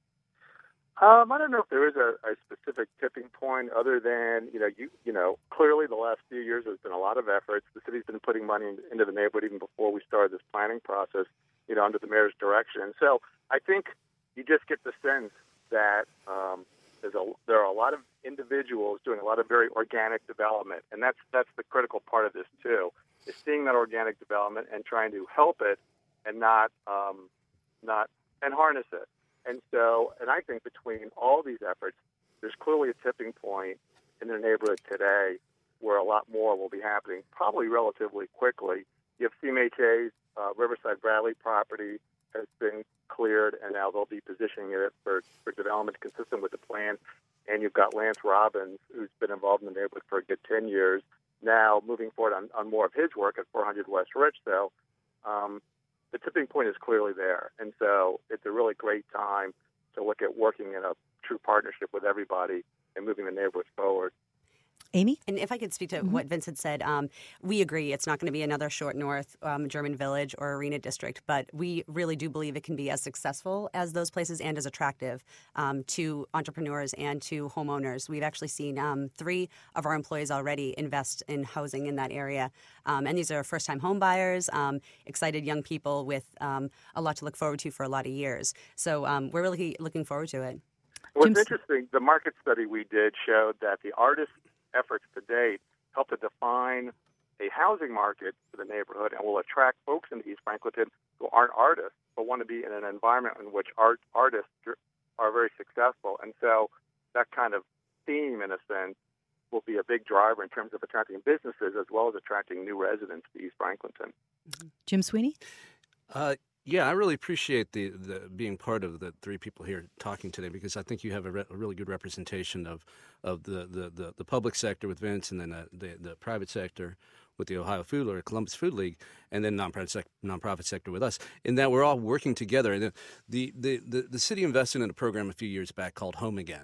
Um, I don't know if there is a, a specific tipping point other than, you know, you you know, clearly the last few years there's been a lot of efforts. The city's been putting money in, into the neighborhood even before we started this planning process, you know, under the mayor's direction. So I think you just get the sense that um, there's a, there are a lot of individuals doing a lot of very organic development, and that's that's the critical part of this too, is seeing that organic development and trying to help it and not um, not and harness it. And so, and I think between all these efforts, there's clearly a tipping point in the neighborhood today where a lot more will be happening, probably relatively quickly. You have C M H A's uh, Riverside Bradley property has been cleared, and now they'll be positioning it for, for development consistent with the plan. And you've got Lance Robbins, who's been involved in the neighborhood for a good ten years, now moving forward on, on more of his work at four hundred West Rich. So um, the tipping point is clearly there. And so it's a really great time to look at working in a true partnership with everybody and moving the neighborhood forward. Amy? And if I could speak to Mm-hmm. what Vince had said, um, we agree it's not going to be another Short North, um, German Village, or Arena District, but we really do believe it can be as successful as those places and as attractive um, to entrepreneurs and to homeowners. We've actually seen um, three of our employees already invest in housing in that area, um, and these are first-time home buyers, um, excited young people with um, a lot to look forward to for a lot of years. So um, we're really looking forward to it. What's Jim's- interesting, the market study we did showed that the artists' efforts to date help to define a housing market for the neighborhood and will attract folks into East Franklinton who aren't artists but want to be in an environment in which art artists are very successful. And so that kind of theme, in a sense, will be a big driver in terms of attracting businesses as well as attracting new residents to East Franklinton. Jim Sweeney? Uh, yeah, I really appreciate the, the being part of the three people here talking today, because I think you have a, re- a really good representation of of the, the, the, the public sector with Vince, and then uh, the the private sector with the Ohio Food or Columbus Food League, and then nonprofit sec- nonprofit sector with us. In that we're all working together. And the, the the the city invested in a program a few years back called Home Again,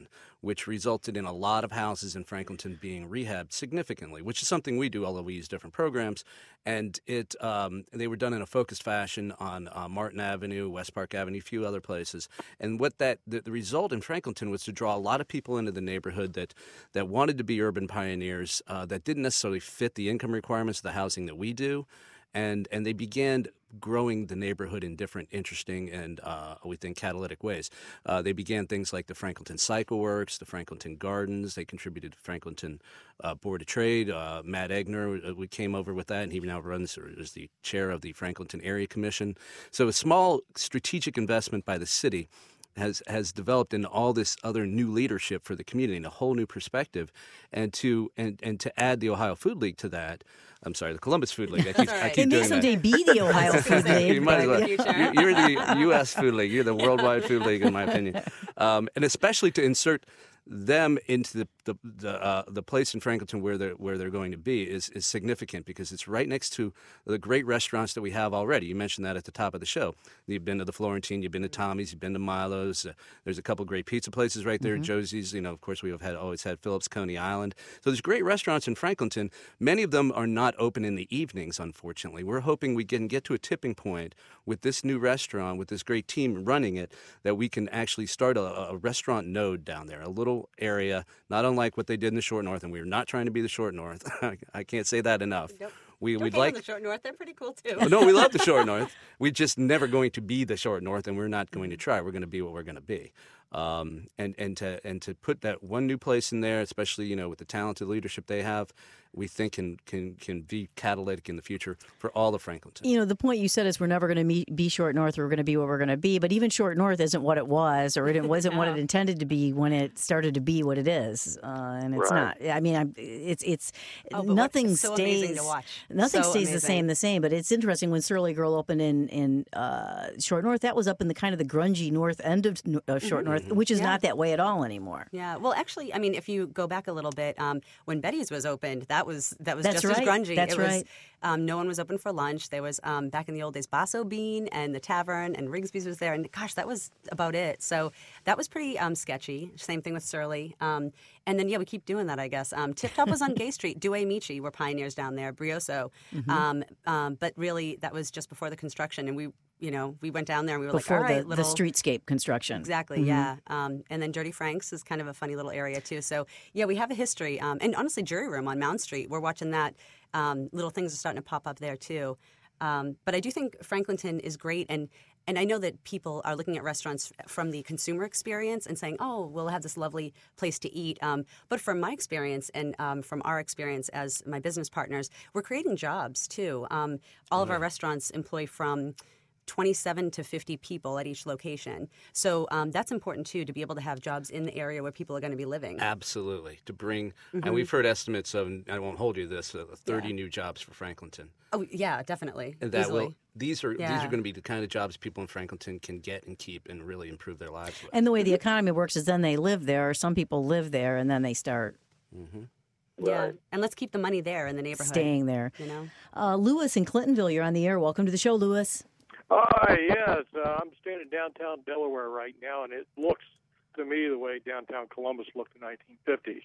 which resulted in a lot of houses in Franklinton being rehabbed significantly, which is something we do, although we use different programs. And it um, they were done in a focused fashion on uh, Martin Avenue, West Park Avenue, a few other places. And what that the, the result in Franklinton was to draw a lot of people into the neighborhood that that wanted to be urban pioneers, uh, that didn't necessarily fit the income requirements of the housing that we do. And and they began growing the neighborhood in different, interesting, and uh, we think catalytic ways. Uh, they began things like the Franklinton Cycle Works, the Franklinton Gardens. They contributed to Franklinton uh, Board of Trade. Uh, Matt Egner, we came over with that, and he now runs or is the chair of the Franklinton Area Commission. So a small strategic investment by the city has has developed in all this other new leadership for the community and a whole new perspective. And to and, and to add the Ohio Food League to that, I'm sorry, the Columbus Food League. I keep, right. I keep it may doing someday that. be the Ohio Food League. You might as well. You- You're the U S Food League. You're the Worldwide Food League, in my opinion. Um, and especially to insert them into the the the, uh, the place in Franklinton where they're where they're going to be is is significant because it's right next to the great restaurants that we have already. You mentioned that at the top of the show. You've been to the Florentine, you've been to Tommy's, you've been to Milo's. Uh, there's a couple great pizza places right there. Mhm. Josie's. You know, of course, we have had always had Phillips Coney Island. So there's great restaurants in Franklinton. Many of them are not open in the evenings, unfortunately. We're hoping we can get to a tipping point with this new restaurant, with this great team running it, that we can actually start a, a restaurant node down there, a little area, not unlike what they did in the Short North. And we're not trying to be the Short North. I can't say that enough. Nope. We, Don't we'd hate on like the Short North. They're pretty cool too. Oh, no, we love the Short North. We're just never going to be the Short North, and we're not going to try. We're going to be what we're going to be. Um, and, and to and to put that one new place in there, especially, you know, with the talented leadership they have, we think can can can be catalytic in the future for all of Franklinton. You know, the point you said is we're never going to be Short North. We're going to be what we're going to be. But even Short North isn't what it was, or it wasn't what it intended to be when it started to be what it is. Uh, and it's Right. not. I mean, I'm, it's it's Oh, but nothing what's so stays. amazing to watch. Nothing So stays the amazing. same. The same. But it's interesting when Surly Girl opened in in uh, Short North. That was up in the kind of the grungy north end of uh, Short Mhm. North, which is Yeah. not that way at all anymore. Yeah, well, actually, I mean, if you go back a little bit, um, when Betty's was opened, that was that was That's just right. as grungy. That's it was, right. Um, no one was open for lunch. There was um, back in the old days, Basso Bean and the Tavern, and Rigsby's was there, and gosh, that was about it. So that was pretty um, sketchy. Same thing with Surly. Um, and then yeah, we keep doing that, I guess. Um, Tip Top was on Gay Street. Due Michi were pioneers down there. Brioso, Mhm. um, um, but really that was just before the construction, and we. You know, we went down there and we were Before like, all right, the, little... the streetscape construction. Exactly, Mhm. yeah. Um, and then Dirty Frank's is kind of a funny little area, too. So, yeah, we have a history. Um, and honestly, Jury Room on Mound Street, we're watching that. Um, little things are starting to pop up there, too. Um, but I do think Franklinton is great. And, and I know that people are looking at restaurants from the consumer experience and saying, oh, we'll have this lovely place to eat. Um, but from my experience and um, from our experience as my business partners, we're creating jobs, too. Um, all of our restaurants employ from twenty-seven to fifty people at each location. So um, that's important, too, to be able to have jobs in the area where people are going to be living. Absolutely. To bring, Mhm. and we've heard estimates of, and I won't hold you to this, uh, thirty new jobs for Franklinton. Oh, yeah, definitely. And that Easily. will, these are these Yeah. are going to be the kind of jobs people in Franklinton can get and keep and really improve their lives with. And the way the economy works is then they live there, or some people live there, and then they start Mm-hmm. Yeah, and let's keep the money there in the neighborhood. staying there. You know? Uh, Lewis in Clintonville, you're on the air. Welcome to the show, Lewis. Hi, yes. Uh, I'm standing downtown Delaware right now, and it looks to me the way downtown Columbus looked in the nineteen fifties.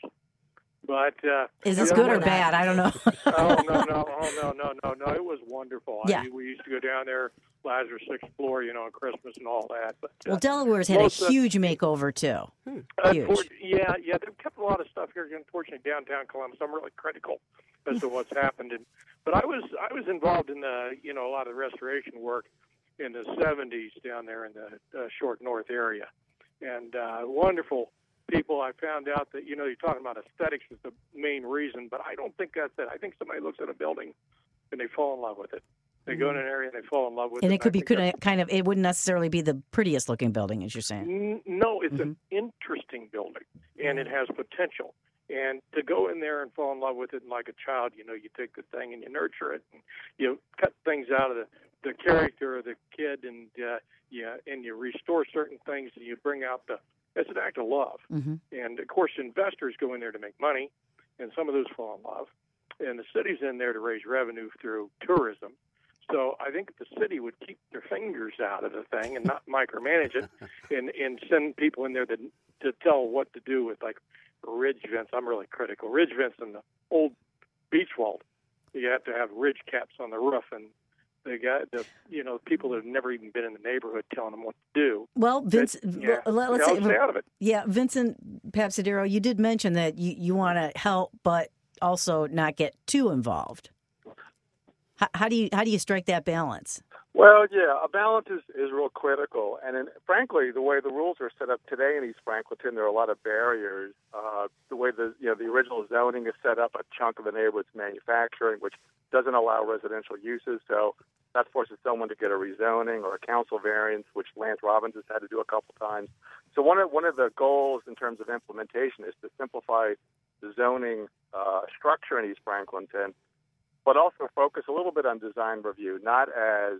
But uh, Is this you know good or what? bad? I don't know. oh no, no, oh no, no, no, no! It was wonderful. Yeah. I, we used to go down there, Lazarus sixth floor, you know, on Christmas and all that. But uh, Well, Delaware's had a most of- huge makeover, too. Huge. Unfor- yeah, yeah, they've kept a lot of stuff here. Unfortunately, downtown Columbus, I'm really critical as to what's happened. And but I was I was involved in the you know a lot of restoration work in the seventies down there in the uh, Short North area, and uh, wonderful people. I found out that you know you're talking about aesthetics is the main reason, but I don't think that's it. I think somebody looks at a building and they fall in love with it. They go in an area and they fall in love with And it. it could I be think could that's- kind of, it wouldn't necessarily be the prettiest looking building, as you're saying. N- No, it's an interesting building, and it has potential. And to go in there and fall in love with it, and like a child, you know, you take the thing and you nurture it, and you cut things out of the, the character of the kid, and uh, yeah, and you restore certain things, and you bring out the. It's an act of love. Mm-hmm. And of course, investors go in there to make money, and some of those fall in love. And the city's in there to raise revenue through tourism. So I think the city would keep their fingers out of the thing and not micromanage it, and, and send people in there that to tell what to do with like ridge vents. I'm really critical. Ridge vents in the old beach vault, you have to have ridge caps on the roof, and the guy, the you know, people that have never even been in the neighborhood telling them what to do. Well, Vince, But, yeah, well, let's yeah, say, I'll stay out of it. yeah, Vincent Papsadero, you did mention that you, you want to help, but also not get too involved. How, how do you how do you strike that balance? Well, yeah, a balance is, is real critical. And in, frankly, the way the rules are set up today in East Franklinton, there are a lot of barriers. Uh, the way the you know the original zoning is set up, a chunk of the neighborhood's manufacturing, which doesn't allow residential uses. So that forces someone to get a rezoning or a council variance, which Lance Robbins has had to do a couple times. So one of one of the goals in terms of implementation is to simplify the zoning uh, structure in East Franklinton, but also focus a little bit on design review, not as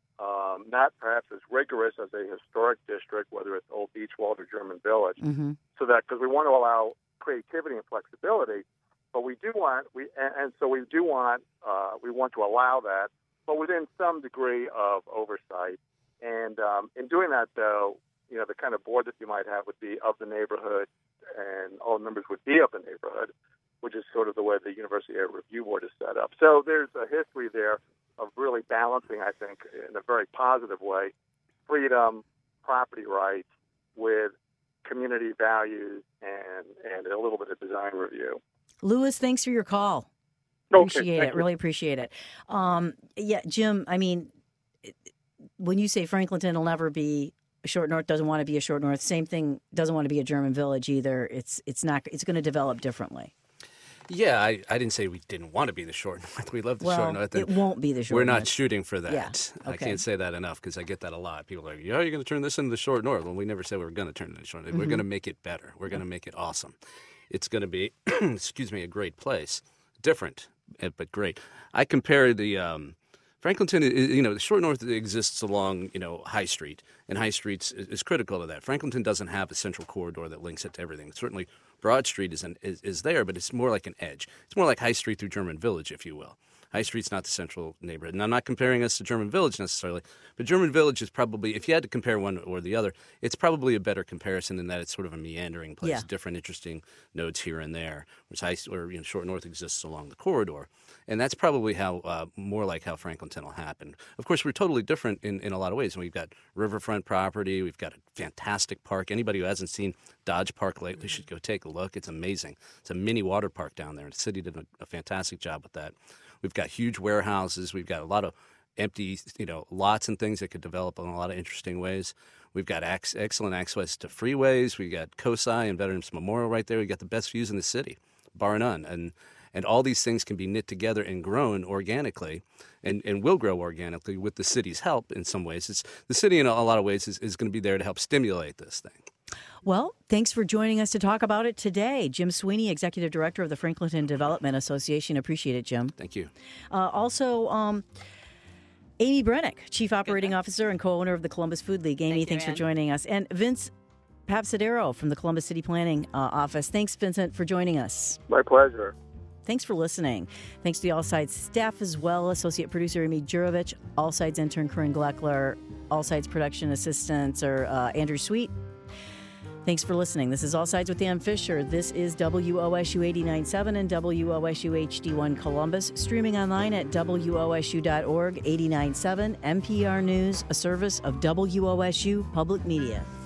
Um, not perhaps as rigorous as a historic district, whether it's Old Beachwald or German Village, mm-hmm. so that because we want to allow creativity and flexibility, but we do want we and, and so we do want uh, we want to allow that, but within some degree of oversight. And um, in doing that, though, you know, the kind of board that you might have would be of the neighborhood, and all the members would be of the neighborhood, which is sort of the way the University Area Review Board is set up. So there's a history there of really balancing, I think, in a very positive way, freedom, property rights with community values and, and a little bit of design review. Lewis, thanks for your call. Okay, Appreciate it. you. Really appreciate it. Um, yeah, Jim, I mean, when you say Franklinton will never be a short north, doesn't want to be a short north, same thing, doesn't want to be a German Village either. It's it's not. It's going to develop differently. Yeah, I, I didn't say we didn't want to be the short north. We love the well, short north. It won't be the short We're north. not shooting for that. Yeah. I Okay. can't say that enough because I get that a lot. People are like, yeah, you're going to turn this into the short north. Well, we never said we were going to turn it into the short north. Mm-hmm. We're going to make it better. We're going to make it awesome. It's going to be, excuse me, a great place. Different, but great. I compare the um, Franklinton, you know, the short north exists along, you know, High Street, and High Street is critical of that. Franklinton doesn't have a central corridor that links it to everything. Certainly, Broad Street is, an, is is there, but it's more like an edge. It's more like High Street through German Village, if you will. High Street's not the central neighborhood. And I'm not comparing us to German Village necessarily, but German Village is probably, if you had to compare one or the other, it's probably a better comparison in that it's sort of a meandering place, Yeah. different interesting nodes here and there, whereas High, or, you know, Short North exists along the corridor. And that's probably how, uh, more like how Franklinton will happen. Of course, we're totally different in, in a lot of ways. We've got riverfront property. We've got a fantastic park. Anybody who hasn't seen Dodge Park lately should go take a look. It's amazing. It's a mini water park down there. The city did a, a fantastic job with that. We've got huge warehouses. We've got a lot of empty, you know, lots and things that could develop in a lot of interesting ways. We've got ex- excellent access to freeways. We got COSI and Veterans Memorial right there. We got the best views in the city, bar none. And and all these things can be knit together and grown organically, and, and will grow organically with the city's help. In some ways, it's the city in a, a lot of ways is, is going to be there to help stimulate this thing. Well, thanks for joining us to talk about it today. Jim Sweeney, Executive Director of the Franklinton Development Association. Appreciate it, Jim. Thank you. Uh, also, um, Amy Brennick, Chief Operating Officer and co-owner of the Columbus Food League. Amy, Thank you, thanks for Ann. joining us. And Vince Papsadero from the Columbus City Planning uh, Office. Thanks, Vincent, for joining us. My pleasure. Thanks for listening. Thanks to the All Sides staff as well. Associate producer Amy Jurovich, All Sides intern Corinne Gleckler, All Sides production assistants are uh, Andrew Sweet. Thanks for listening. This is All Sides with Ann Fisher. This is W O S U eighty-nine point seven and W O S U H D one Columbus, streaming online at W O S U dot org, eighty-nine point seven N P R News, a service of W O S U Public Media.